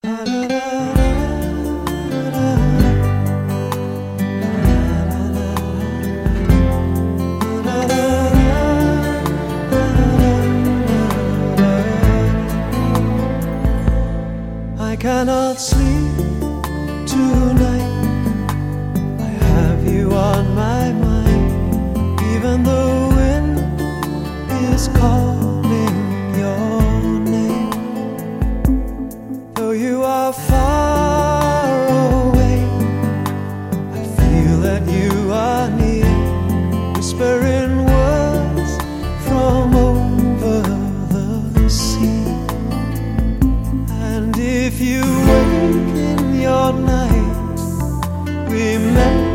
I cannot sleep tonight. I have you on my mind. Even the wind is calling your name. Though you are far away, I feel that you are near, whispering words from over the sea. And if you wake in your night, remember